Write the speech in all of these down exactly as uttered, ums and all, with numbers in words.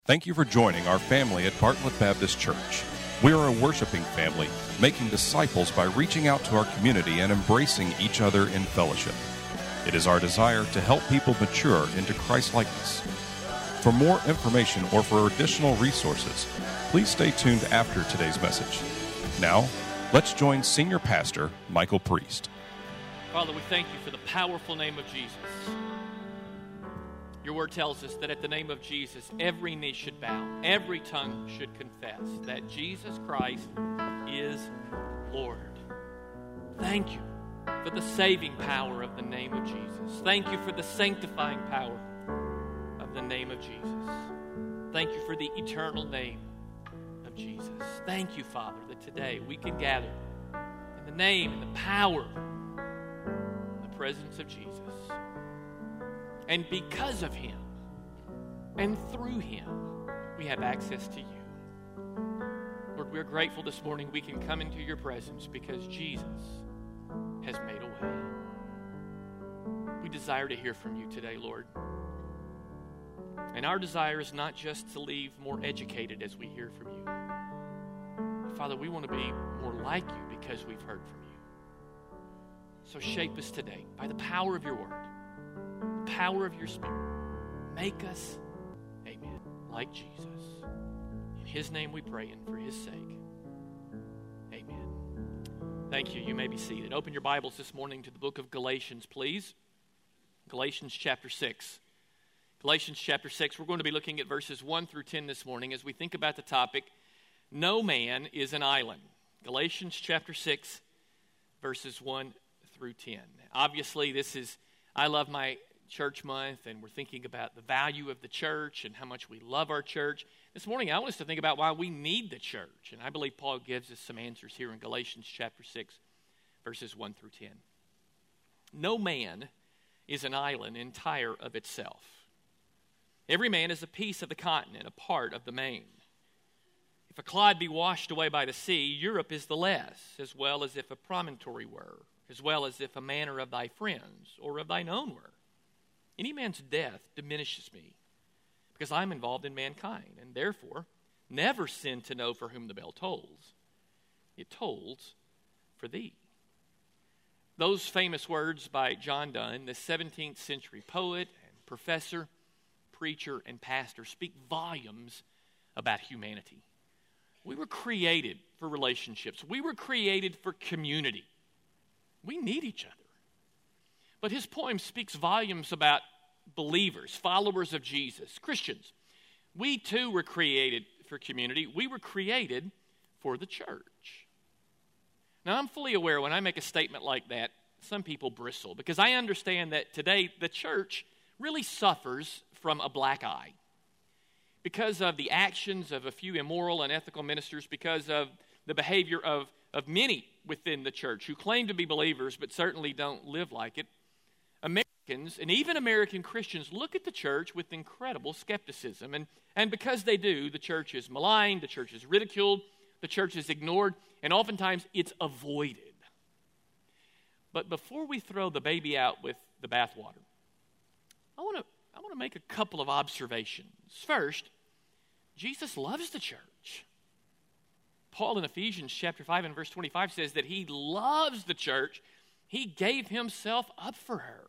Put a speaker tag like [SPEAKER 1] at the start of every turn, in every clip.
[SPEAKER 1] Thank you for joining our family at Bartlett Baptist Church. We are a worshiping family, making disciples by reaching out to our community and embracing each other in fellowship. It is our desire to help people mature into Christ-likeness. For more information or for additional resources, please stay tuned after today's message. Now, let's join Senior Pastor Michael Priest.
[SPEAKER 2] Father, we thank you for the powerful name of Jesus. Your word tells us that at the name of Jesus, every knee should bow, every tongue should confess that Jesus Christ is Lord. Thank you for the saving power of the name of Jesus. Thank you for the sanctifying power of the name of Jesus. Thank you for the eternal name of Jesus. Thank you, Father, that today we can gather in the name and the power, the presence of Jesus. And because of him and through him, we have access to you. Lord, we're grateful this morning we can come into your presence because Jesus has made a way. We desire to hear from you today, Lord. And our desire is not just to leave more educated as we hear from you. But Father, we want to be more like you because we've heard from you. So shape us today by the power of your word. Power of your Spirit. Make us, amen, like Jesus. In his name we pray and for his sake, amen. Thank you. You may be seated. Open your Bibles this morning to the book of Galatians, please. Galatians chapter six. Galatians chapter six. We're going to be looking at verses one through ten this morning as we think about the topic, No Man is an Island. Galatians chapter six, verses one through ten. Obviously, this is, I love my church month, and we're thinking about the value of the church and how much we love our church. This morning, I want us to think about why we need the church, and I believe Paul gives us some answers here in Galatians chapter six, verses one through ten. No man is an island entire of itself. Every man is a piece of the continent, a part of the main. If a clod be washed away by the sea, Europe is the less, as well as if a promontory were, as well as if a manner of thy friends or of thine own were. Any man's death diminishes me, because I'm involved in mankind, and therefore never sin to know for whom the bell tolls. It tolls for thee. Those famous words by John Donne, the seventeenth century poet and professor, preacher, and pastor, speak volumes about humanity. We were created for relationships. We were created for community. We need each other. But his poem speaks volumes about believers, followers of Jesus, Christians. We too were created for community. We were created for the church. Now, I'm fully aware when I make a statement like that, some people bristle, because I understand that today the church really suffers from a black eye because of the actions of a few immoral and unethical ministers, because of the behavior of, of many within the church who claim to be believers but certainly don't live like it. Americans, and even American Christians, look at the church with incredible skepticism. And, and because they do, the church is maligned, the church is ridiculed, the church is ignored, and oftentimes it's avoided. But before we throw the baby out with the bathwater, I want to I want to make a couple of observations. First, Jesus loves the church. Paul in Ephesians chapter five and verse twenty-five says that he loves the church. He gave himself up for her.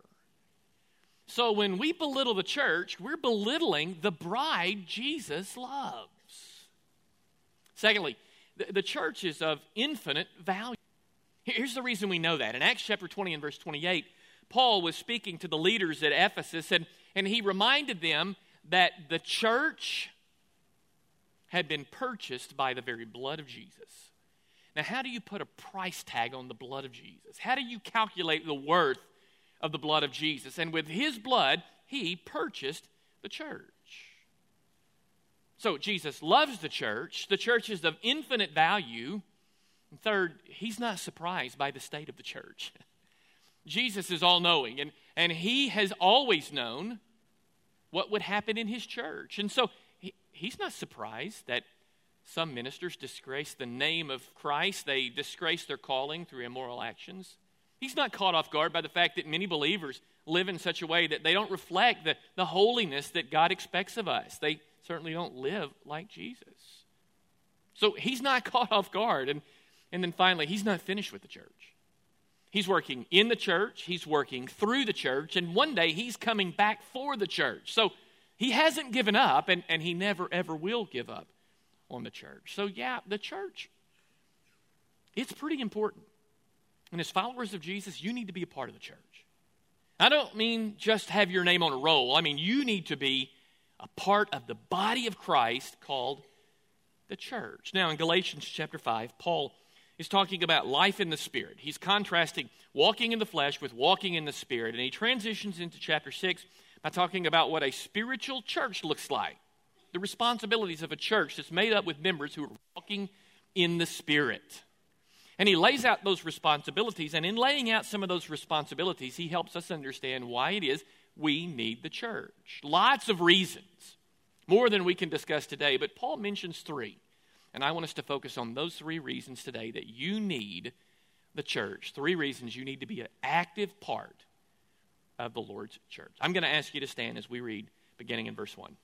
[SPEAKER 2] So when we belittle the church, we're belittling the bride Jesus loves. Secondly, the, the church is of infinite value. Here's the reason we know that. In Acts chapter twenty and verse twenty-eight, Paul was speaking to the leaders at Ephesus, and, and he reminded them that the church had been purchased by the very blood of Jesus. Now, how do you put a price tag on the blood of Jesus? How do you calculate the worth of the blood of Jesus? And with his blood, he purchased the church. So Jesus loves the church. The church is of infinite value. And third, he's not surprised by the state of the church. Jesus is all-knowing, and, and he has always known what would happen in his church. And so he, he's not surprised that some ministers disgrace the name of Christ. They disgrace their calling through immoral actions. He's not caught off guard by the fact that many believers live in such a way that they don't reflect the, the holiness that God expects of us. They certainly don't live like Jesus. So he's not caught off guard. And, and then finally, he's not finished with the church. He's working in the church. He's working through the church. And one day, he's coming back for the church. So he hasn't given up, and, and he never, ever will give up on the church. So yeah, the church, it's pretty important. And as followers of Jesus, you need to be a part of the church. I don't mean just have your name on a roll. I mean, you need to be a part of the body of Christ called the church. Now, in Galatians chapter five, Paul is talking about life in the Spirit. He's contrasting walking in the flesh with walking in the Spirit. And he transitions into chapter six by talking about what a spiritual church looks like. The responsibilities of a church that's made up with members who are walking in the Spirit. And he lays out those responsibilities, and in laying out some of those responsibilities, he helps us understand why it is we need the church. Lots of reasons, more than we can discuss today, but Paul mentions three. And I want us to focus on those three reasons today that you need the church. Three reasons you need to be an active part of the Lord's church. I'm going to ask you to stand as we read, beginning in verse one.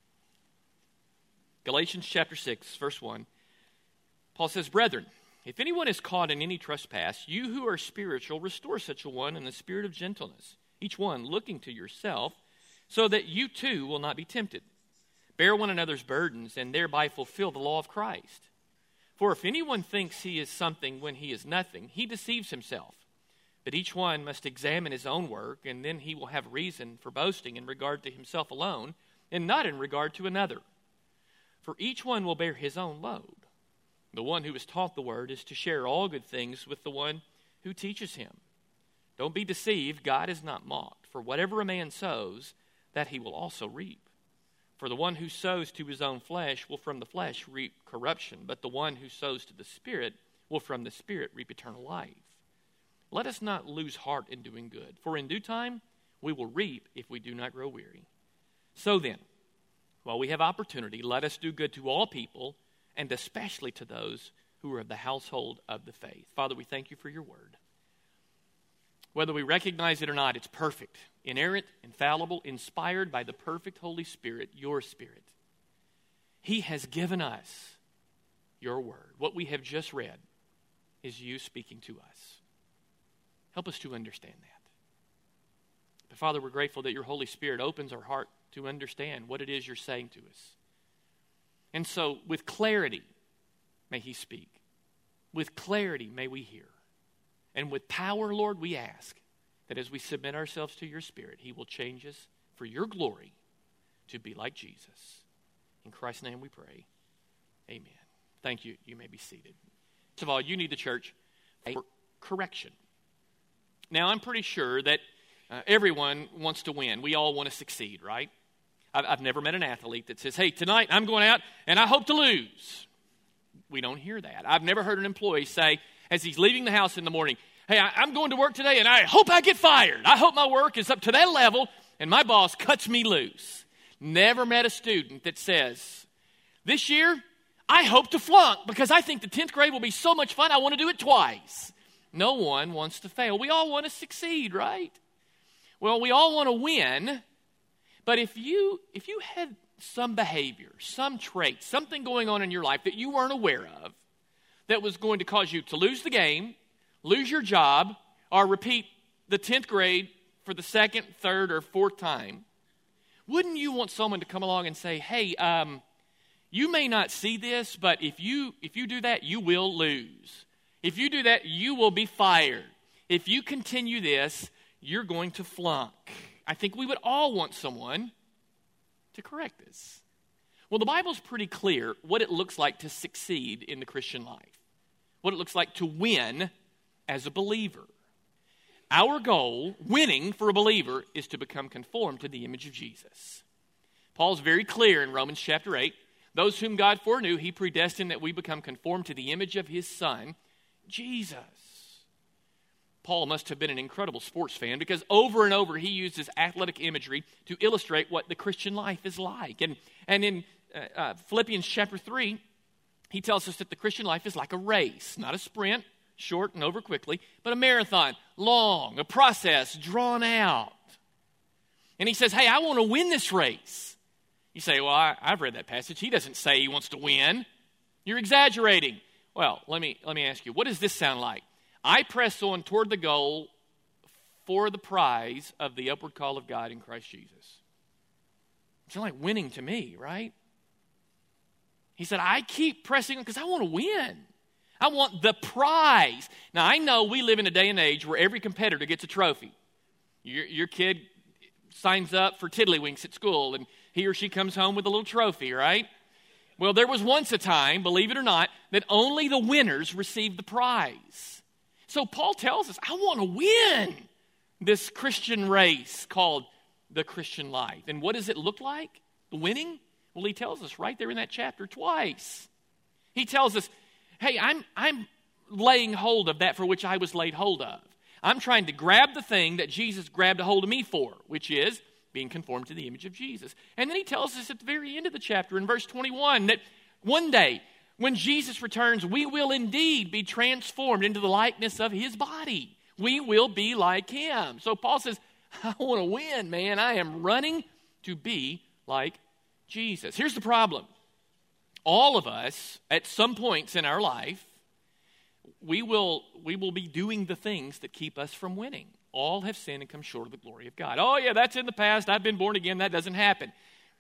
[SPEAKER 2] Galatians chapter six, verse one. Paul says, "Brethren, if anyone is caught in any trespass, you who are spiritual, restore such a one in the spirit of gentleness, each one looking to yourself, so that you too will not be tempted. Bear one another's burdens, and thereby fulfill the law of Christ. For if anyone thinks he is something when he is nothing, he deceives himself. But each one must examine his own work, and then he will have reason for boasting in regard to himself alone, and not in regard to another. For each one will bear his own load. The one who is taught the word is to share all good things with the one who teaches him. Don't be deceived, God is not mocked. For whatever a man sows, that he will also reap. For the one who sows to his own flesh will from the flesh reap corruption, but the one who sows to the Spirit will from the Spirit reap eternal life. Let us not lose heart in doing good, for in due time we will reap if we do not grow weary. So then, while we have opportunity, let us do good to all people, and especially to those who are of the household of the faith." Father, we thank you for your word. Whether we recognize it or not, it's perfect, inerrant, infallible, inspired by the perfect Holy Spirit, your Spirit. He has given us your word. What we have just read is you speaking to us. Help us to understand that. But Father, we're grateful that your Holy Spirit opens our heart to understand what it is you're saying to us. And so, with clarity, may he speak. With clarity, may we hear. And with power, Lord, we ask that as we submit ourselves to your Spirit, he will change us for your glory to be like Jesus. In Christ's name we pray. Amen. Thank you. You may be seated. First of all, you need the church for correction. Now, I'm pretty sure that uh, everyone wants to win. We all want to succeed, right? I've, I've never met an athlete that says, "Hey, tonight I'm going out and I hope to lose." We don't hear that. I've never heard an employee say, as he's leaving the house in the morning, "Hey, I, I'm going to work today and I hope I get fired. I hope my work is up to that level and my boss cuts me loose." Never met a student that says, "This year, I hope to flunk because I think the tenth grade will be so much fun, I want to do it twice." No one wants to fail. We all want to succeed, right? Well, we all want to win, but if you if you had some behavior, some trait, something going on in your life that you weren't aware of that was going to cause you to lose the game, lose your job, or repeat the tenth grade for the second, third, or fourth time, wouldn't you want someone to come along and say, "Hey, um, you may not see this, but if you if you do that, you will lose. If you do that, you will be fired. If you continue this, you're going to flunk." I think we would all want someone to correct this. Well, the Bible's pretty clear what it looks like to succeed in the Christian life, what it looks like to win as a believer. Our goal, winning for a believer, is to become conformed to the image of Jesus. Paul's very clear in Romans chapter eight. Those whom God foreknew, he predestined that we become conformed to the image of his Son, Jesus. Paul must have been an incredible sports fan because over and over he uses athletic imagery to illustrate what the Christian life is like. And, and in uh, uh, Philippians chapter three, he tells us that the Christian life is like a race, not a sprint, short and over quickly, but a marathon, long, a process, drawn out. And he says, "Hey, I want to win this race." You say, well, I, I've read that passage. He doesn't say he wants to win. You're exaggerating. Well, let me let me ask you, what does this sound like? I press on toward the goal for the prize of the upward call of God in Christ Jesus. It sounds like winning to me, right? He said, I keep pressing on because I want to win. I want the prize. Now, I know we live in a day and age where every competitor gets a trophy. Your, your kid signs up for Tiddlywinks at school, and he or she comes home with a little trophy, right? Well, there was once a time, believe it or not, that only the winners received the prize. So Paul tells us, I want to win this Christian race called the Christian life. And what does it look like, the winning? Well, he tells us right there in that chapter twice. He tells us, hey, I'm, I'm laying hold of that for which I was laid hold of. I'm trying to grab the thing that Jesus grabbed a hold of me for, which is being conformed to the image of Jesus. And then he tells us at the very end of the chapter in verse twenty-one that one day when Jesus returns, we will indeed be transformed into the likeness of his body. We will be like him. So Paul says, I want to win, man. I am running to be like Jesus. Here's the problem. All of us, at some points in our life, we will, we will be doing the things that keep us from winning. All have sinned and come short of the glory of God. Oh, yeah, that's in the past. I've been born again. That doesn't happen.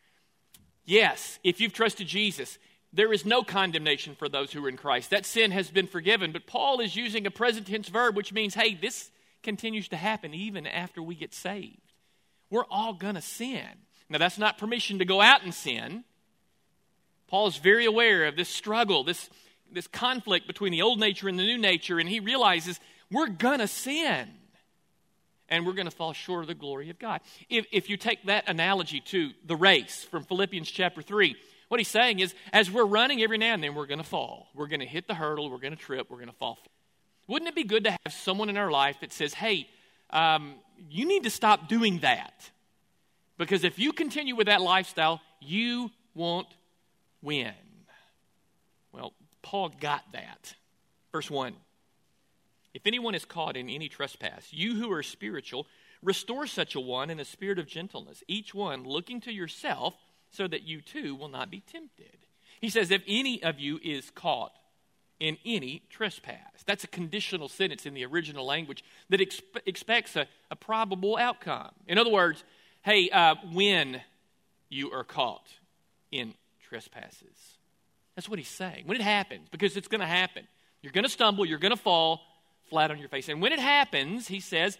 [SPEAKER 2] Yes, if you've trusted Jesus, there is no condemnation for those who are in Christ. That sin has been forgiven. But Paul is using a present tense verb, which means, hey, this continues to happen even after we get saved. We're all going to sin. Now, that's not permission to go out and sin. Paul is very aware of this struggle, this, this conflict between the old nature and the new nature, and he realizes we're going to sin, and we're going to fall short of the glory of God. If, if you take that analogy to the race from Philippians chapter three, what he's saying is, as we're running every now and then, we're going to fall. We're going to hit the hurdle, we're going to trip, we're going to fall. Wouldn't it be good to have someone in our life that says, hey, um, you need to stop doing that? Because if you continue with that lifestyle, you won't win. Well, Paul got that. Verse one, if anyone is caught in any trespass, you who are spiritual, restore such a one in a spirit of gentleness, each one looking to yourself so that you too will not be tempted. He says, if any of you is caught in any trespass. That's a conditional sentence in the original language that expe- expects a, a probable outcome. In other words, hey, uh, when you are caught in trespasses. That's what he's saying. When it happens, because it's going to happen. You're going to stumble, you're going to fall flat on your face. And when it happens, he says,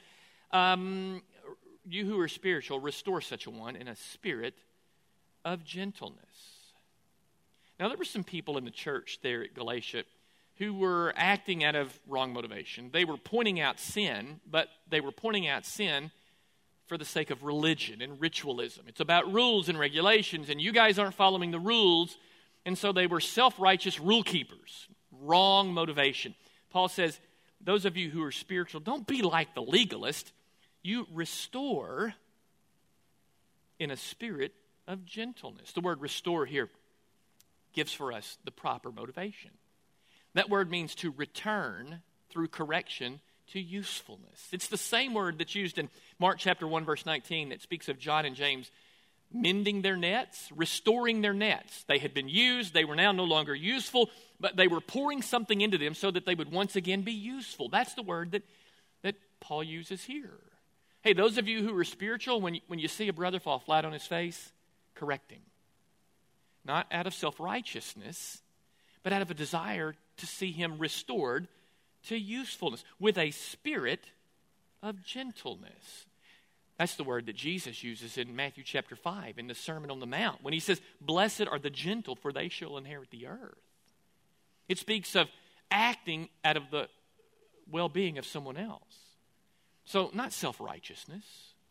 [SPEAKER 2] um, you who are spiritual, restore such a one in a spirit of gentleness. Now, there were some people in the church there at Galatia who were acting out of wrong motivation. They were pointing out sin, but they were pointing out sin for the sake of religion and ritualism. It's about rules and regulations, and you guys aren't following the rules, and so they were self-righteous rule keepers. Wrong motivation. Paul says, those of you who are spiritual, don't be like the legalist. You restore in a spirit of gentleness. The word restore here gives for us the proper motivation. That word means to return through correction to usefulness. It's the same word that's used in Mark chapter one, verse nineteen, that speaks of John and James mending their nets, restoring their nets. They had been used, they were now no longer useful, but they were pouring something into them so that they would once again be useful. That's the word that, that Paul uses here. Hey, those of you who are spiritual, when you, when you see a brother fall flat on his face, correct him. Not out of self-righteousness, but out of a desire to see him restored to usefulness with a spirit of gentleness. That's the word that Jesus uses in Matthew chapter five in the Sermon on the Mount when he says, blessed are the gentle, for they shall inherit the earth. It speaks of acting out of the well-being of someone else. So not self-righteousness,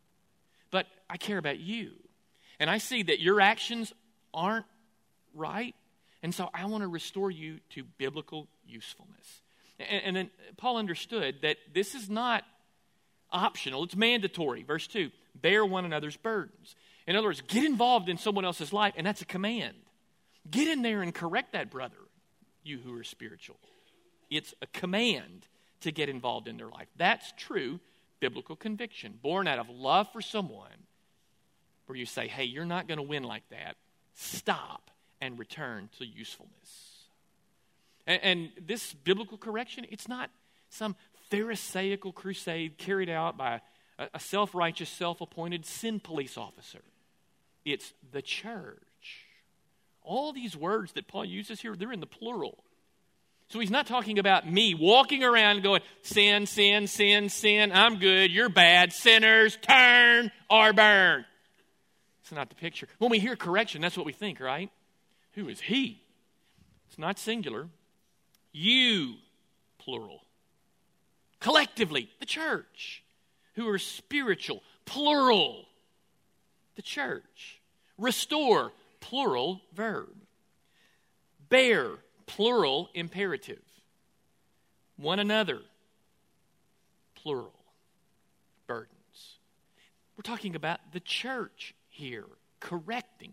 [SPEAKER 2] but I care about you. And I see that your actions aren't right, and so I want to restore you to biblical usefulness. And, and then Paul understood that this is not optional, it's mandatory. Verse two, bear one another's burdens. In other words, get involved in someone else's life, and that's a command. Get in there and correct that brother, you who are spiritual. It's a command to get involved in their life. That's true biblical conviction, born out of love for someone, where you say, hey, you're not going to win like that. stop and return to usefulness. And, and this biblical correction, it's not some Pharisaical crusade carried out by a, a self-righteous, self-appointed sin police officer. It's the church. All these words that Paul uses here, they're in the plural. So he's not talking about me walking around going, sin, sin, sin, sin, I'm good, you're bad, sinners, turn or burn. It's not the picture. When we hear correction, that's what we think, right? Who is he? It's not singular. You, plural. Collectively, the church. Who are spiritual, plural. The church. Restore, plural verb. Bear, plural imperative. One another, plural burdens. We're talking about the church here, correcting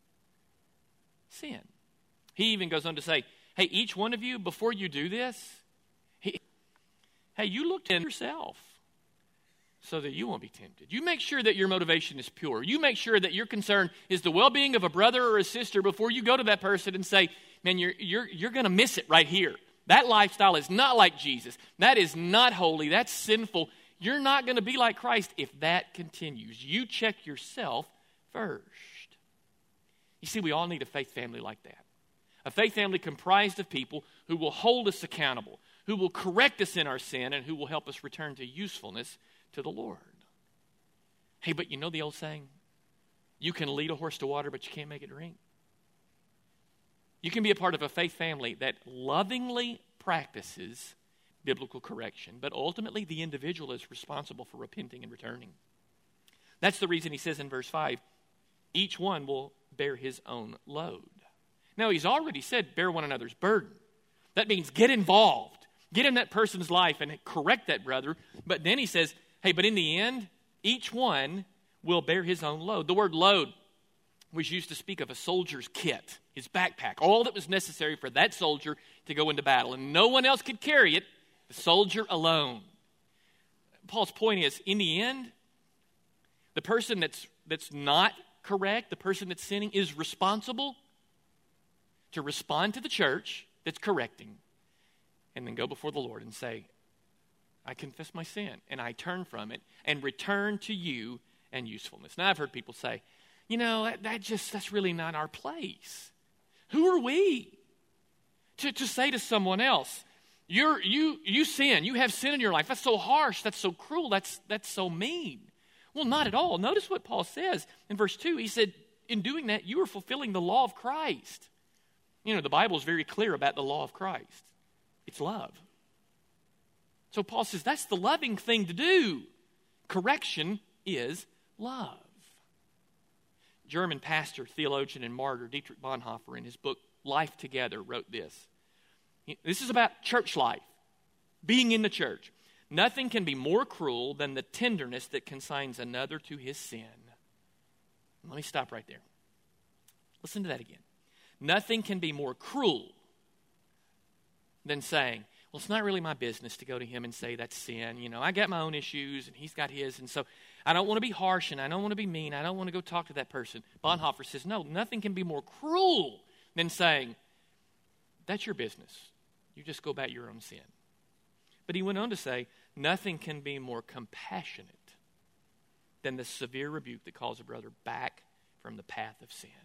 [SPEAKER 2] sin. He even goes on to say, hey, each one of you, before you do this, he, hey, you look at yourself so that you won't be tempted. You make sure that your motivation is pure. You make sure that your concern is the well-being of a brother or a sister before you go to that person and say, man, you're, you're, you're going to miss it right here. That lifestyle is not like Jesus. That is not holy. That's sinful. You're not going to be like Christ if that continues. You check yourself first. You see, we all need a faith family like that. A faith family comprised of people who will hold us accountable, who will correct us in our sin, and who will help us return to usefulness to the Lord. Hey, but you know the old saying? You can lead a horse to water, but you can't make it drink. You can be a part of a faith family that lovingly practices biblical correction, but ultimately the individual is responsible for repenting and returning. That's the reason he says in verse five, each one will bear his own load. Now, he's already said, bear one another's burden. That means get involved. Get in that person's life and correct that brother. But then he says, hey, but in the end, each one will bear his own load. The word load was used to speak of a soldier's kit, his backpack, all that was necessary for that soldier to go into battle. And no one else could carry it, the soldier alone. Paul's point is, in the end, the person that's, that's not correct, the person that's sinning, is responsible to respond to the church that's correcting and then go before the Lord and say, I confess my sin and I turn from it and return to you and usefulness. Now, I've heard people say, you know, that, that just, that's really not our place. Who are we to, to say to someone else, You're, you, you sin, you have sin in your life. That's so harsh, that's so cruel, that's, that's so mean. Well, not at all. Notice what Paul says in verse two. He said, in doing that, you are fulfilling the law of Christ. You know, the Bible is very clear about the law of Christ. It's love. So Paul says that's the loving thing to do. Correction is love. German pastor, theologian, and martyr Dietrich Bonhoeffer, in his book Life Together, wrote this. This is about church life, being in the church. Nothing can be more cruel than the tenderness that consigns another to his sin. Let me stop right there. Listen to that again. Nothing can be more cruel than saying, well, it's not really my business to go to him and say that's sin. You know, I got my own issues and he's got his. And so I don't want to be harsh and I don't want to be mean. I don't want to go talk to that person. Bonhoeffer says, no, nothing can be more cruel than saying, that's your business. You just go about your own sin. But he went on to say, nothing can be more compassionate than the severe rebuke that calls a brother back from the path of sin.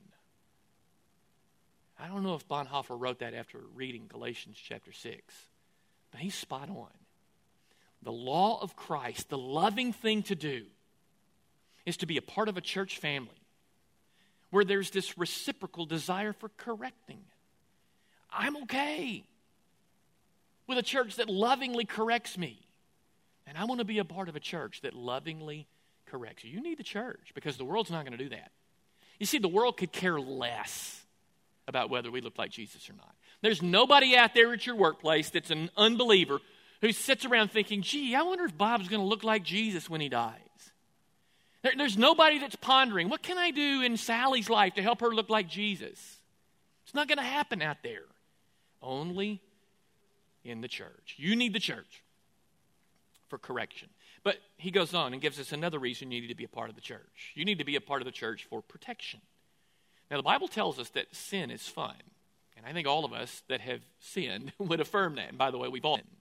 [SPEAKER 2] I don't know if Bonhoeffer wrote that after reading Galatians chapter six, but he's spot on. The law of Christ, the loving thing to do, is to be a part of a church family where there's this reciprocal desire for correcting. I'm okay with a church that lovingly corrects me. And I want to be a part of a church that lovingly corrects you. You need the church because the world's not going to do that. You see, the world could care less about whether we look like Jesus or not. There's nobody out there at your workplace that's an unbeliever who sits around thinking, gee, I wonder if Bob's going to look like Jesus when he dies. There, there's nobody that's pondering, what can I do in Sally's life to help her look like Jesus? It's not going to happen out there. Only in the church. You need the church for correction. But he goes on and gives us another reason you need to be a part of the church. You need to be a part of the church for protection. Now, the Bible tells us that sin is fun. And I think all of us that have sinned would affirm that. And by the way, we've all sinned.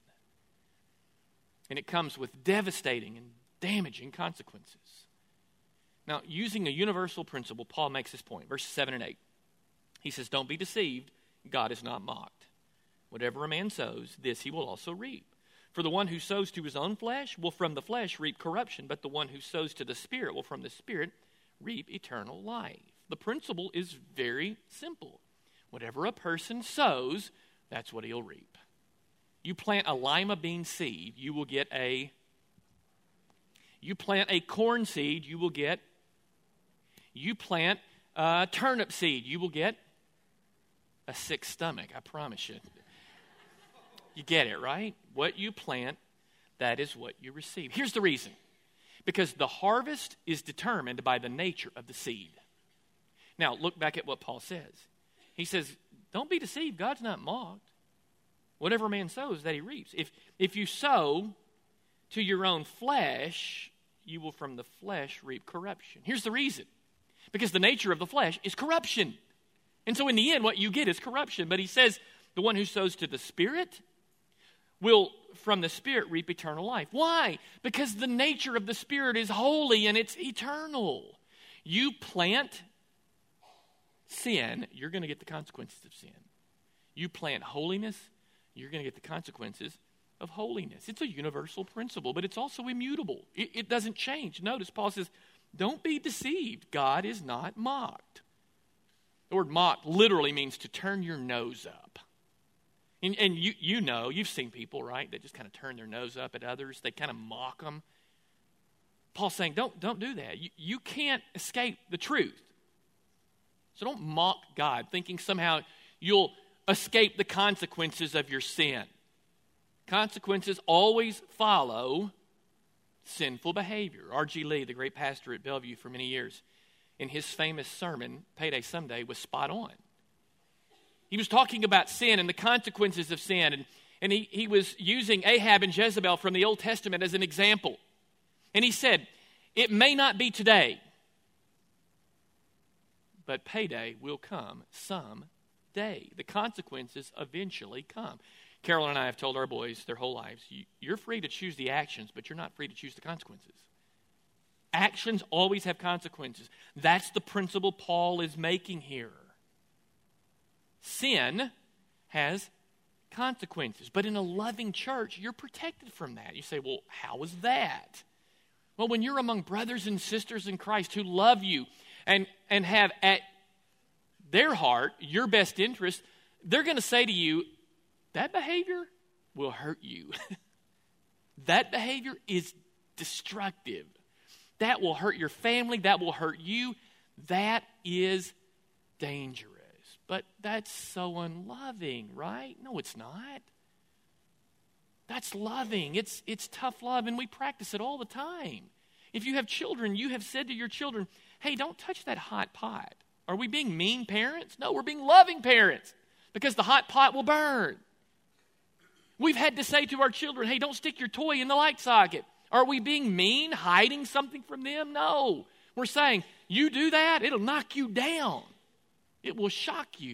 [SPEAKER 2] And it comes with devastating and damaging consequences. Now, using a universal principle, Paul makes this point. Verses seven and eight. He says, don't be deceived. God is not mocked. Whatever a man sows, this he will also reap. For the one who sows to his own flesh will from the flesh reap corruption, but the one who sows to the Spirit will from the Spirit reap eternal life. The principle is very simple. Whatever a person sows, that's what he'll reap. You plant a lima bean seed, you will get a, you plant a corn seed, you will get, you plant a turnip seed, you will get a sick stomach, I promise you. You get it, right? What you plant, that is what you receive. Here's the reason. Because the harvest is determined by the nature of the seed. Now, look back at what Paul says. He says, don't be deceived. God's not mocked. Whatever man sows, that he reaps. If, if you sow to your own flesh, you will from the flesh reap corruption. Here's the reason. Because the nature of the flesh is corruption. And so in the end, what you get is corruption. But he says, the one who sows to the Spirit will from the Spirit reap eternal life. Why? Because the nature of the Spirit is holy and it's eternal. You plant sin, you're going to get the consequences of sin. You plant holiness, you're going to get the consequences of holiness. It's a universal principle, but it's also immutable. It, it doesn't change. Notice Paul says, don't be deceived. God is not mocked. The word mocked literally means to turn your nose up. And, and you you know, you've seen people, right, that just kind of turn their nose up at others. They kind of mock them. Paul's saying, don't, don't do that. You, you can't escape the truth. So don't mock God, thinking somehow you'll escape the consequences of your sin. Consequences always follow sinful behavior. R G Lee, the great pastor at Bellevue for many years, in his famous sermon, Payday Someday, was spot on. He was talking about sin and the consequences of sin, and, and he, he was using Ahab and Jezebel from the Old Testament as an example. And he said, it may not be today, but payday will come someday. The consequences eventually come. Carol and I have told our boys their whole lives, you, you're free to choose the actions, but you're not free to choose the consequences. Actions always have consequences. That's the principle Paul is making here. Sin has consequences. But in a loving church, you're protected from that. You say, well, how is that? Well, when you're among brothers and sisters in Christ who love you and, and have at their heart your best interest, they're going to say to you, that behavior will hurt you. That behavior is destructive. That will hurt your family. That will hurt you. That is dangerous. But that's so unloving, right? No, it's not. That's loving. It's, it's tough love, and we practice it all the time. If you have children, you have said to your children, hey, don't touch that hot pot. Are we being mean parents? No, we're being loving parents because the hot pot will burn. We've had to say to our children, hey, don't stick your toy in the light socket. Are we being mean, hiding something from them? No. We're saying, you do that, it'll knock you down. It will shock you.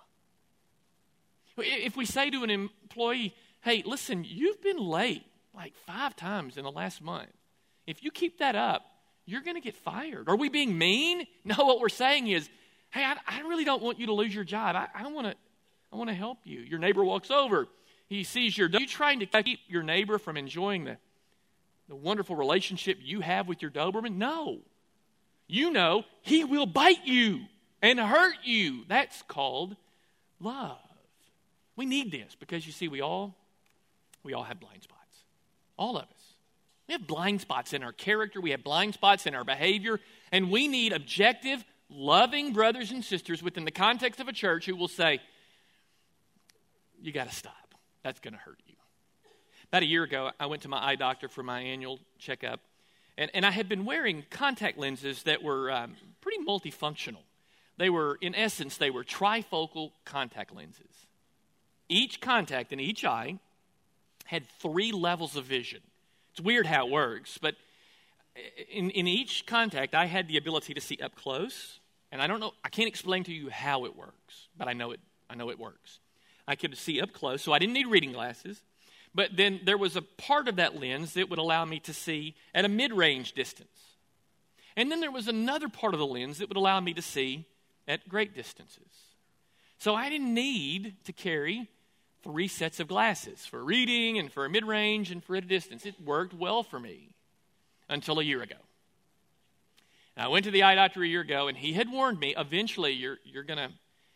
[SPEAKER 2] If we say to an employee, hey, listen, you've been late like five times in the last month. If you keep that up, you're going to get fired. Are we being mean? No, what we're saying is, hey, I, I really don't want you to lose your job. I, I want to I want to help you. Your neighbor walks over. He sees your... Are you trying to keep your neighbor from enjoying the, the wonderful relationship you have with your Doberman? No. You know he will bite you and hurt you. That's called love. We need this because, you see, we all, we all have blind spots. All of us. We have blind spots in our character. We have blind spots in our behavior. And we need objective, loving brothers and sisters within the context of a church who will say, you got to stop. That's going to hurt you. About a year ago, I went to my eye doctor for my annual checkup. And, and I had been wearing contact lenses that were um, pretty multifunctional. They were, in essence, they were trifocal contact lenses. Each contact in each eye had three levels of vision. It's weird how it works, but in, in each contact, I had the ability to see up close And I don't know, I can't explain to you how it works, but I know it, I know it works. I could see up close, so I didn't need reading glasses. But then there was a part of that lens that would allow me to see at a mid-range distance. And then there was another part of the lens that would allow me to see at great distances. So I didn't need to carry three sets of glasses for reading and for a mid-range and for at a distance. It worked well for me until a year ago. Now, I went to the eye doctor a year ago, and he had warned me, eventually you're, you're going to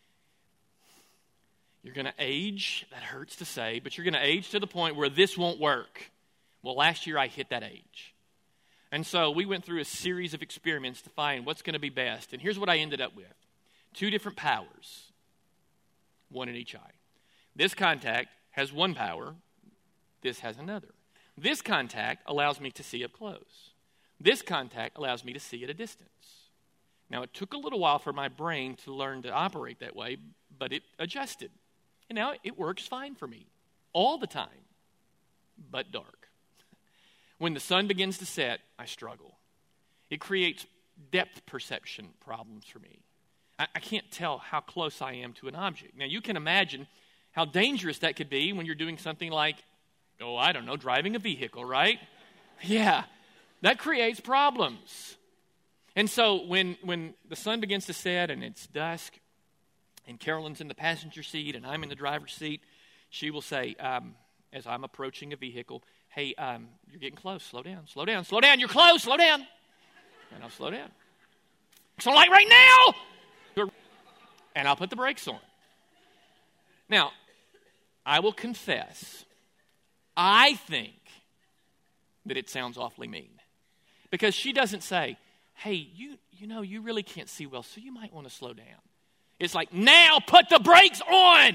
[SPEAKER 2] you're gonna age. That hurts to say, but you're going to age to the point where this won't work. Well, last year I hit that age. And so we went through a series of experiments to find what's going to be best. And here's what I ended up with. Two different powers, one in each eye. This contact has one power. This has another. This contact allows me to see up close. This contact allows me to see at a distance. Now, it took a little while for my brain to learn to operate that way, but it adjusted. And now it works fine for me all the time, but dark. When the sun begins to set, I struggle. It creates depth perception problems for me. I, I can't tell how close I am to an object. Now, you can imagine how dangerous that could be when you're doing something like, oh, I don't know, driving a vehicle, right? Yeah, that creates problems. And so when, when the sun begins to set and it's dusk, and Carolyn's in the passenger seat and I'm in the driver's seat, she will say, um, as I'm approaching a vehicle, hey, um, you're getting close. Slow down, slow down, slow down. You're close, slow down. And I'll slow down. So like right now. And I'll put the brakes on. Now, I will confess, I think that it sounds awfully mean. Because she doesn't say, hey, you, you know, you really can't see well, so you might want to slow down. It's like, now put the brakes on.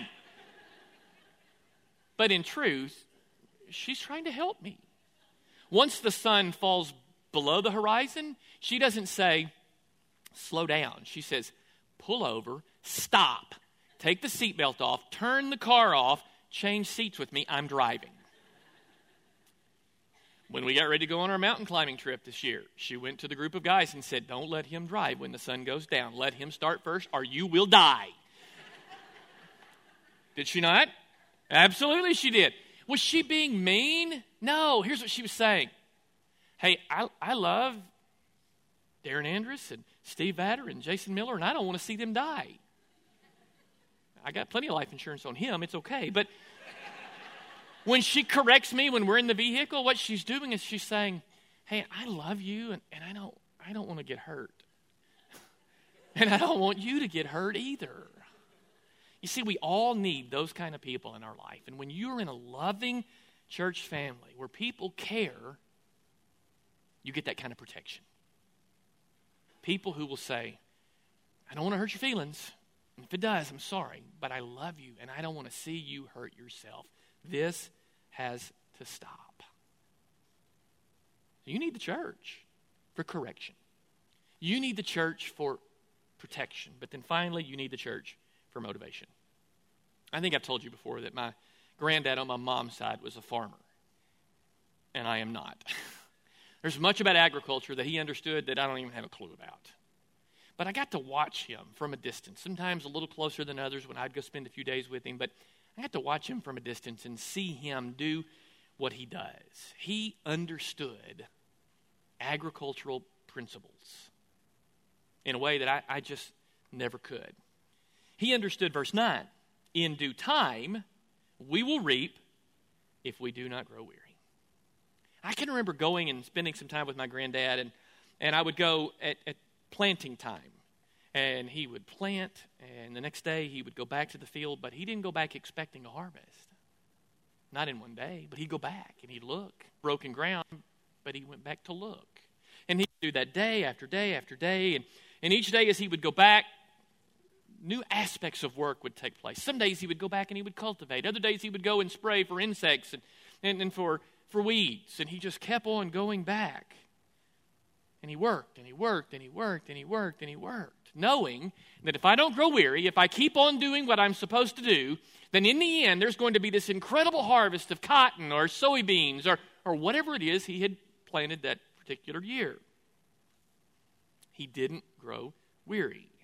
[SPEAKER 2] But in truth, she's trying to help me. Once the sun falls below the horizon, she doesn't say, slow down. She says, pull over, stop, take the seatbelt off, turn the car off, change seats with me, I'm driving. When we got ready to go on our mountain climbing trip this year, she went to the group of guys and said, don't let him drive when the sun goes down. Let him start first or you will die. Did she not? Absolutely she did. Was she being mean? No. Here's what she was saying. Hey, I, I love Darren Andrus and Steve Vatter and Jason Miller, and I don't want to see them die. I got plenty of life insurance on him. It's okay. But when she corrects me when we're in the vehicle, what she's doing is she's saying, hey, I love you, and, and I don't I don't want to get hurt. And I don't want you to get hurt either. You see, we all need those kind of people in our life. And when you're in a loving church family where people care, you get that kind of protection. People who will say, I don't want to hurt your feelings. And if it does, I'm sorry, but I love you, and I don't want to see you hurt yourself. This has to stop. You need the church for correction. You need the church for protection. But then finally, you need the church for motivation. I think I've told you before that my granddad on my mom's side was a farmer. And I am not. There's much about agriculture that he understood that I don't even have a clue about. But I got to watch him from a distance, sometimes a little closer than others when I'd go spend a few days with him. But I got to watch him from a distance and see him do what he does. He understood agricultural principles in a way that I, I just never could. He understood verse nine. In due time, we will reap if we do not grow weary. I can remember going and spending some time with my granddad, and, and I would go at, at planting time. And he would plant, and the next day he would go back to the field, but he didn't go back expecting a harvest. Not in one day, but he'd go back and he'd look. Broken ground, but he went back to look. And he'd do that day after day after day. And, and each day as he would go back, new aspects of work would take place. Some days he would go back and he would cultivate. Other days he would go and spray for insects and, and, and for, for weeds. And he just kept on going back. And he worked, and he worked, and he worked, and he worked, and he worked, knowing that if I don't grow weary, if I keep on doing what I'm supposed to do, then in the end, there's going to be this incredible harvest of cotton or soybeans or, or whatever it is he had planted that particular year. He didn't grow weary.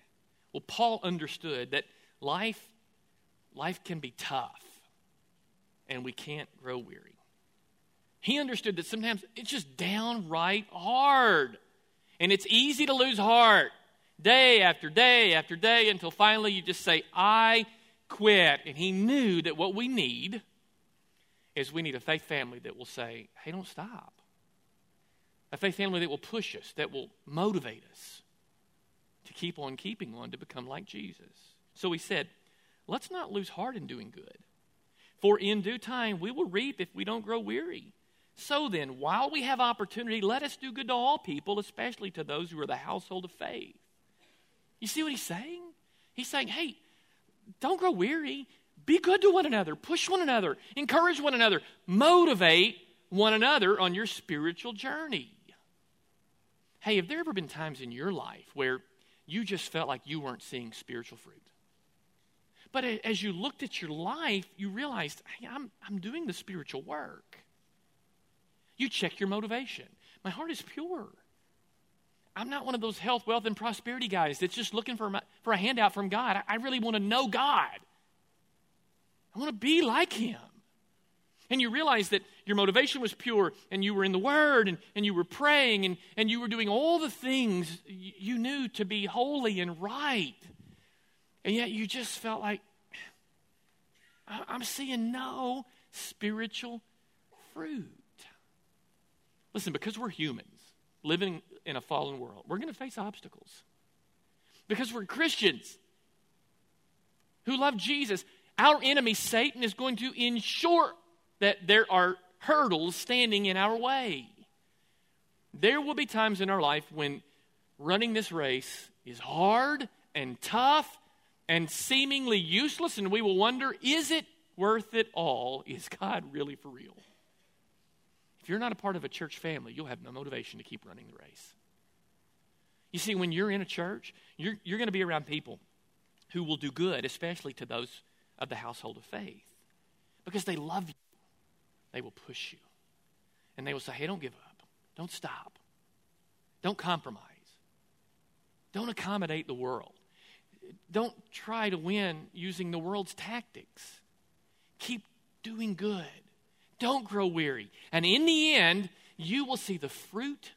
[SPEAKER 2] Well, Paul understood that life, life can be tough, and we can't grow weary. He understood that sometimes it's just downright hard, and it's easy to lose heart day after day after day until finally you just say, I quit. And he knew that what we need is we need a faith family that will say, hey, don't stop. A faith family that will push us, that will motivate us to keep on keeping on, to become like Jesus. So he said, let's not lose heart in doing good, for in due time we will reap if we don't grow weary. So then, while we have opportunity, let us do good to all people, especially to those who are the household of faith. You see what he's saying? He's saying, hey, don't grow weary. Be good to one another. Push one another. Encourage one another. Motivate one another on your spiritual journey. Hey, have there ever been times in your life where you just felt like you weren't seeing spiritual fruit? But as you looked at your life, you realized, hey, I'm, I'm doing the spiritual work. You check your motivation. My heart is pure. I'm not one of those health, wealth, and prosperity guys that's just looking for, my, for a handout from God. I, I really want to know God. I want to be like Him. And you realize that your motivation was pure, and you were in the Word, and, and you were praying, and, and you were doing all the things you knew to be holy and right. And yet you just felt like, I'm seeing no spiritual fruit. Listen, because we're humans living in a fallen world, we're going to face obstacles. Because we're Christians who love Jesus, our enemy, Satan, is going to ensure that there are hurdles standing in our way. There will be times in our life when running this race is hard and tough and seemingly useless, and we will wonder, is it worth it all? Is God really for real? If you're not a part of a church family, you'll have no motivation to keep running the race. You see, when you're in a church, you're, you're going to be around people who will do good, especially to those of the household of faith, because they love you. They will push you. And they will say, hey, don't give up. Don't stop. Don't compromise. Don't accommodate the world. Don't try to win using the world's tactics. Keep doing good. Don't grow weary. And in the end, you will see the fruit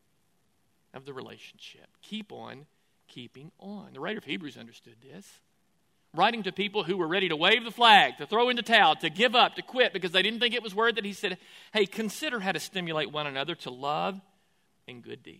[SPEAKER 2] of the relationship. Keep on keeping on. The writer of Hebrews understood this. Writing to people who were ready to wave the flag, to throw in the towel, to give up, to quit because they didn't think it was worth it, he said, hey, consider how to stimulate one another to love and good deeds.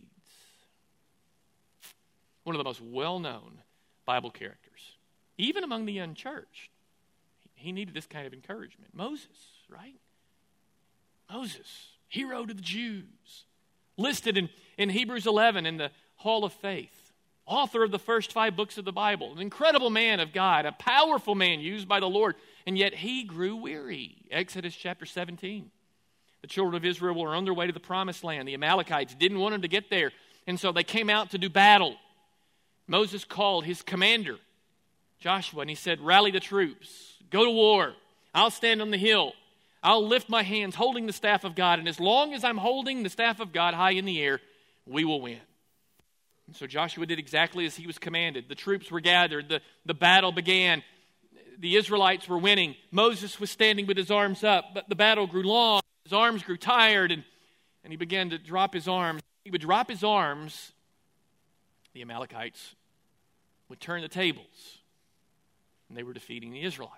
[SPEAKER 2] One of the most well-known Bible characters, even among the unchurched, he needed this kind of encouragement. Moses, right? Moses, hero to the Jews, listed in, in Hebrews eleven in the Hall of Faith. Author of the first five books of the Bible, an incredible man of God, a powerful man used by the Lord, and yet he grew weary. Exodus chapter seventeen. The children of Israel were on their way to the promised land. The Amalekites didn't want them to get there, and so they came out to do battle. Moses called his commander, Joshua, and he said, rally the troops, go to war. I'll stand on the hill. I'll lift my hands holding the staff of God, and as long as I'm holding the staff of God high in the air, we will win. And so Joshua did exactly as he was commanded. The troops were gathered. The, the battle began. The Israelites were winning. Moses was standing with his arms up, but the battle grew long. His arms grew tired, and, and he began to drop his arms. He would drop his arms. The Amalekites would turn the tables, and they were defeating the Israelites.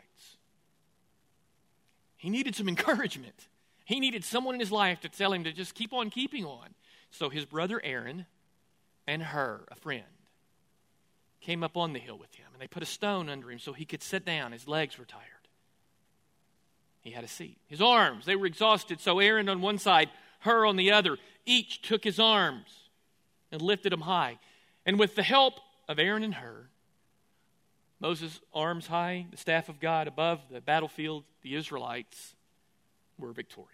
[SPEAKER 2] He needed some encouragement. He needed someone in his life to tell him to just keep on keeping on. So his brother Aaron and Hur, a friend, came up on the hill with him, and they put a stone under him so he could sit down. His legs were tired. He had a seat. His arms, they were exhausted, so Aaron on one side, Hur on the other, each took his arms and lifted them high. And with the help of Aaron and Hur, Moses' arms high, the staff of God above the battlefield, the Israelites were victorious.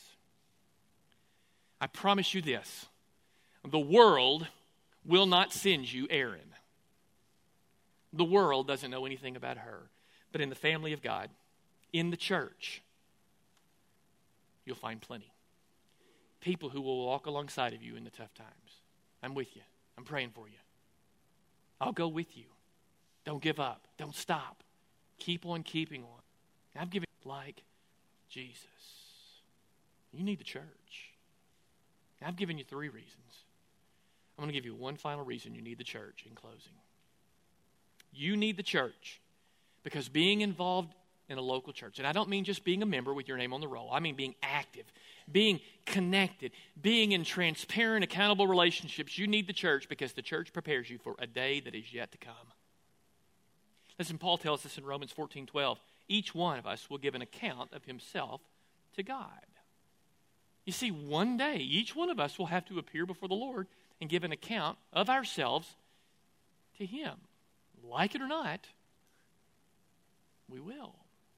[SPEAKER 2] I promise you this, the world will not send you Aaron. The world doesn't know anything about her. But in the family of God, in the church, you'll find plenty. People who will walk alongside of you in the tough times. I'm with you. I'm praying for you. I'll go with you. Don't give up. Don't stop. Keep on keeping on. I've given you like Jesus. You need the church. I've given you three reasons. I'm going to give you one final reason you need the church in closing. You need the church because being involved in a local church, and I don't mean just being a member with your name on the roll. I mean being active, being connected, being in transparent, accountable relationships. You need the church because the church prepares you for a day that is yet to come. Listen, Paul tells us in Romans fourteen twelve, each one of us will give an account of himself to God. You see, one day, each one of us will have to appear before the Lord and give an account of ourselves to him. Like it or not, we will.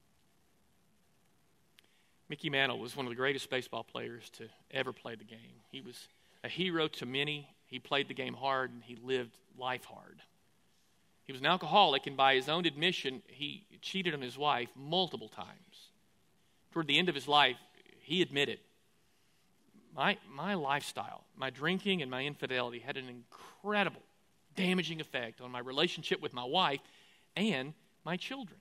[SPEAKER 2] Mickey Mantle was one of the greatest baseball players to ever play the game. He was a hero to many. He played the game hard, and he lived life hard. He was an alcoholic, and by his own admission, he cheated on his wife multiple times. Toward the end of his life, he admitted, my, my lifestyle, my drinking and my infidelity had an incredible, damaging effect on my relationship with my wife and my children.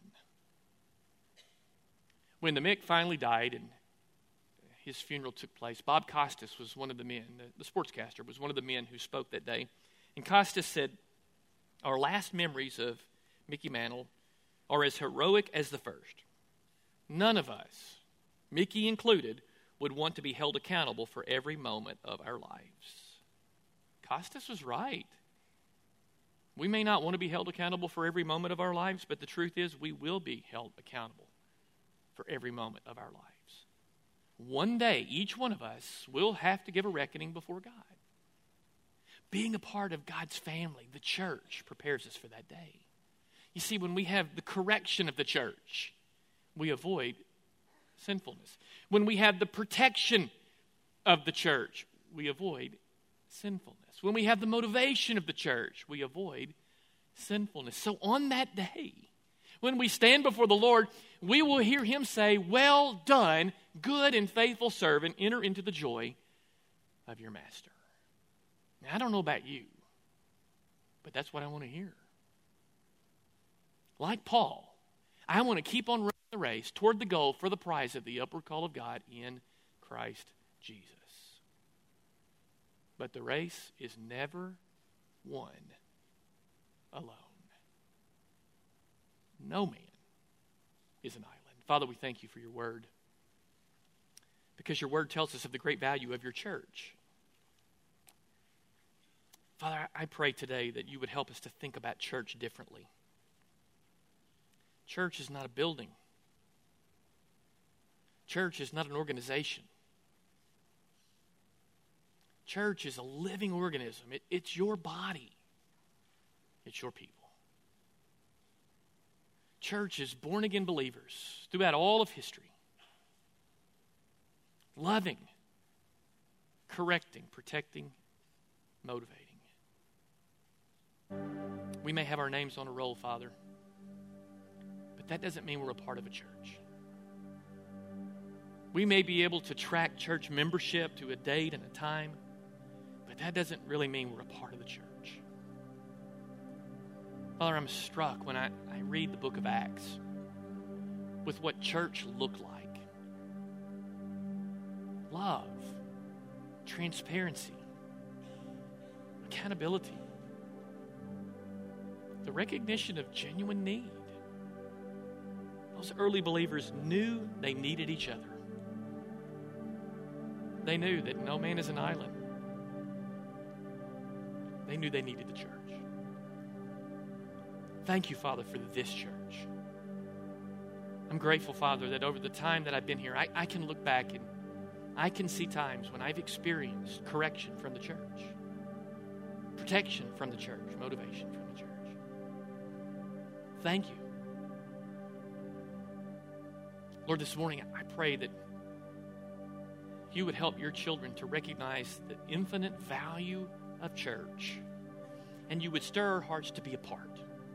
[SPEAKER 2] When the Mick finally died and his funeral took place, Bob Costas was one of the men, the, the sportscaster, was one of the men who spoke that day. And Costas said, our last memories of Mickey Mantle are as heroic as the first. None of us, Mickey included, would want to be held accountable for every moment of our lives. Costas was right. We may not want to be held accountable for every moment of our lives, but the truth is we will be held accountable for every moment of our lives. One day, each one of us will have to give a reckoning before God. Being a part of God's family, the church, prepares us for that day. You see, when we have the correction of the church, we avoid sinfulness. When we have the protection of the church, we avoid sinfulness. When we have the motivation of the church, we avoid sinfulness. So on that day, when we stand before the Lord, we will hear him say, well done, good and faithful servant, enter into the joy of your master. Now, I don't know about you, but that's what I want to hear. Like Paul, I want to keep on running the race toward the goal for the prize of the upward call of God in Christ Jesus. But the race is never won alone. No man is an island. Father, we thank you for your word, because your word tells us of the great value of your church. Father, I pray today that you would help us to think about church differently. Church is not a building. Church is not an organization. Church is a living organism. It, it's your body. It's your people. Church is born-again believers throughout all of history. Loving, correcting, protecting, motivating. We may have our names on a roll, Father, but that doesn't mean we're a part of a church. We may be able to track church membership to a date and a time, but that doesn't really mean we're a part of the church. Father, I'm struck when I, I read the book of Acts with what church looked like. Love, transparency, accountability, the recognition of genuine need. Those early believers knew they needed each other. They knew that no man is an island. They knew they needed the church. Thank you, Father, for this church. I'm grateful, Father, that over the time that I've been here, I, I can look back and I can see times when I've experienced correction from the church, protection from the church, motivation from the church. Thank you. Lord, this morning I pray that you would help your children to recognize the infinite value of church, and you would stir our hearts to be a part.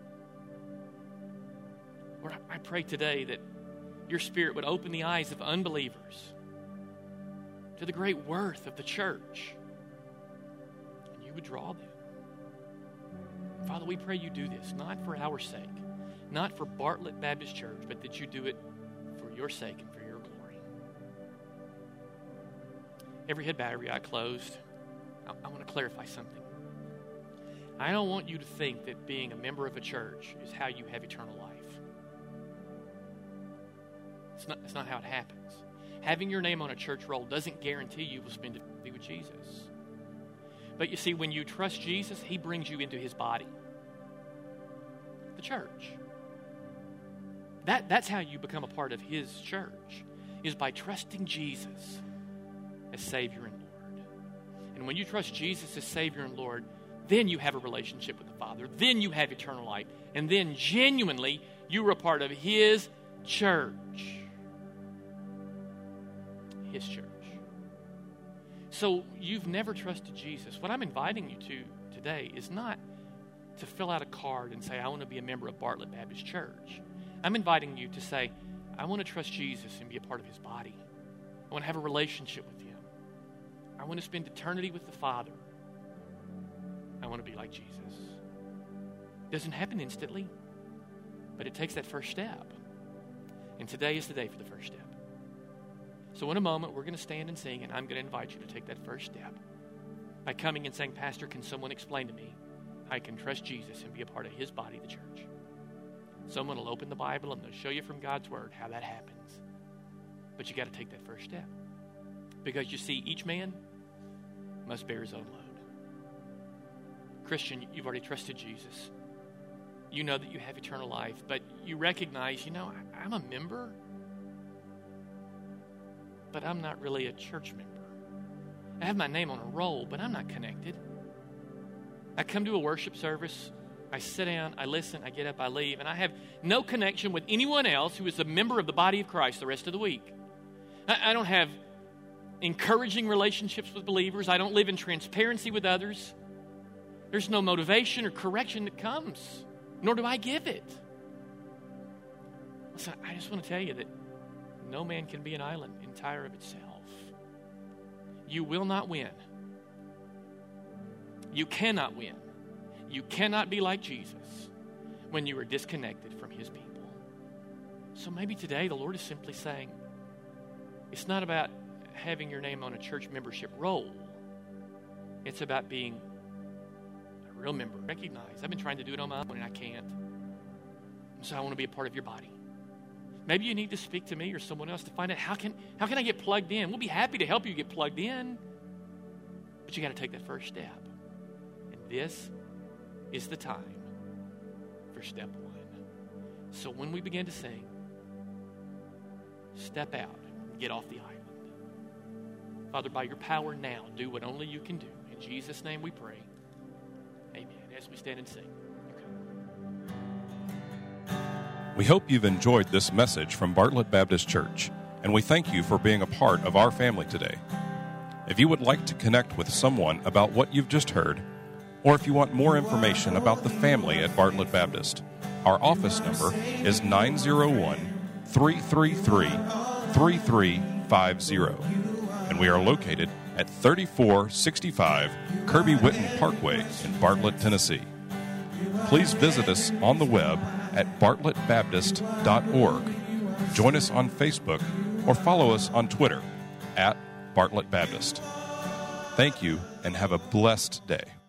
[SPEAKER 2] Lord, I pray today that your Spirit would open the eyes of unbelievers to the great worth of the church, and you would draw them. Father, we pray you do this, not for our sake, not for Bartlett Baptist Church, but that you do it for your sake and for your glory. Every head bowed, every eye closed. I, I want to clarify something. I don't want you to think that being a member of a church is how you have eternal life. It's not, it's not how it happens. Having your name on a church roll doesn't guarantee you will spend eternity with Jesus. But you see, when you trust Jesus, he brings you into his body, the church. That, that's how you become a part of his church, is by trusting Jesus as Savior and Lord. And when you trust Jesus as Savior and Lord, then you have a relationship with the Father. Then you have eternal life. And then genuinely, you are a part of his church. His church. So you've never trusted Jesus. What I'm inviting you to today is not to fill out a card and say, I want to be a member of Bartlett Baptist Church. I'm inviting you to say, I want to trust Jesus and be a part of his body. I want to have a relationship with him. I want to spend eternity with the Father. I want to be like Jesus. It doesn't happen instantly, but it takes that first step. And today is the day for the first step. So in a moment, we're going to stand and sing, and I'm going to invite you to take that first step by coming and saying, Pastor, can someone explain to me how I can trust Jesus and be a part of his body, the church? Someone will open the Bible, and they'll show you from God's Word how that happens. But you got to take that first step. Because you see, each man must bear his own load. Christian, you've already trusted Jesus. You know that you have eternal life, but you recognize, you know, I'm a member, but I'm not really a church member. I have my name on a roll, but I'm not connected. I come to a worship service, I sit down, I listen, I get up, I leave, and I have no connection with anyone else who is a member of the body of Christ the rest of the week. I, I don't have encouraging relationships with believers. I don't live in transparency with others. There's no motivation or correction that comes, nor do I give it. Listen, I just want to tell you that no man can be an island entire of itself. You will not win. You cannot win. You cannot be like Jesus when you are disconnected from his people. So maybe today the Lord is simply saying, it's not about having your name on a church membership roll. It's about being a real member. Recognize, I've been trying to do it on my own and I can't. So I want to be a part of your body. Maybe you need to speak to me or someone else to find out how can how can I get plugged in. We'll be happy to help you get plugged in. But you got to take that first step. And this is the time for step one. So when we begin to sing, step out, get off the island. Father, by your power now, do what only you can do. In Jesus' name we pray. Amen. As we stand and sing.
[SPEAKER 1] We hope you've enjoyed this message from Bartlett Baptist Church, and we thank you for being a part of our family today. If you would like to connect with someone about what you've just heard, or if you want more information about the family at Bartlett Baptist, our office number is nine oh one, three three three, three three five zero, and we are located at thirty-four sixty-five Kirby Whitten Parkway in Bartlett, Tennessee. Please visit us on the web at bartlett baptist dot org. Join us on Facebook or follow us on Twitter at Bartlett Baptist. Thank you and have a blessed day.